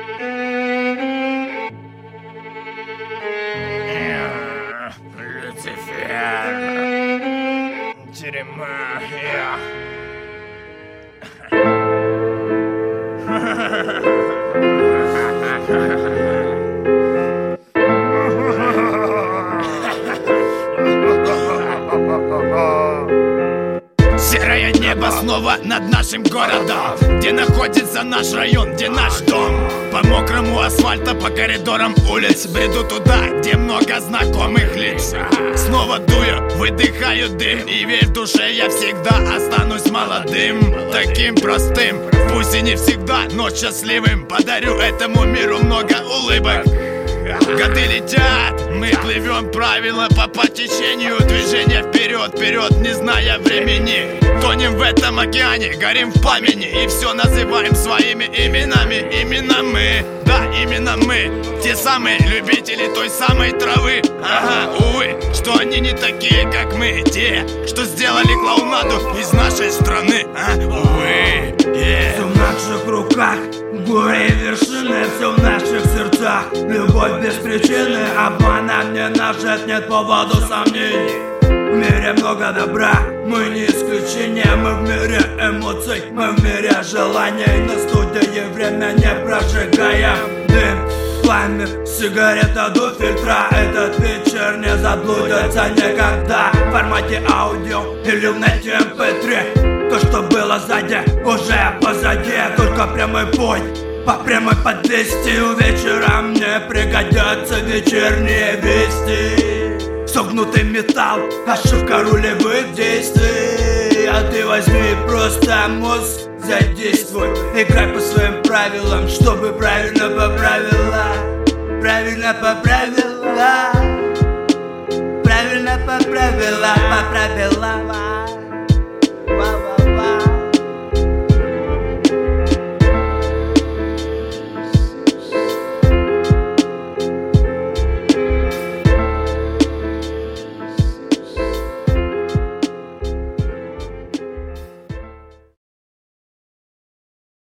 Люцифер. Тюрьма. Серое небо снова над нашим городом, где находится наш район, где наш дом. По мокрому асфальту, по коридорам улиц бреду туда, где много знакомых лиц. Снова дую, выдыхаю дым, и верь в душе, я всегда останусь молодым, таким простым, пусть и не всегда, но счастливым. Подарю этому миру много улыбок. Годы летят, мы плывем правильно по течению. Движение вперед, вперед, не зная времени. Тонем в этом океане, горим в пламени, и все называем своими именами. Именно мы, да, именно мы, те самые любители той самой травы. Ага, увы, что они не такие, как мы, те, что сделали клоунаду из нашей страны. Увы, Все в наших руках, горе и вершины, все в наших сердцах. Любовь без причины, обмана не нажать, нет поводу сомнений. В мире много добра, мы не исключение. Мы в мире эмоций, мы в мире желаний. На студии время не прожигаем дым, пламя, сигарета до фильтра. Этот вечер не заблудится никогда. В формате аудио или в нете MP3. То, что было сзади, уже позади. Только прямой путь, по прямой по 200. Вечером мне пригодятся вечерние вести. Согнутый металл, ошибка рулевых действий. А ты возьми просто мозг, задействуй. Играй по своим правилам, чтобы правильно по правилам. Правильно по правилам. Правильно по правилам, по правилам.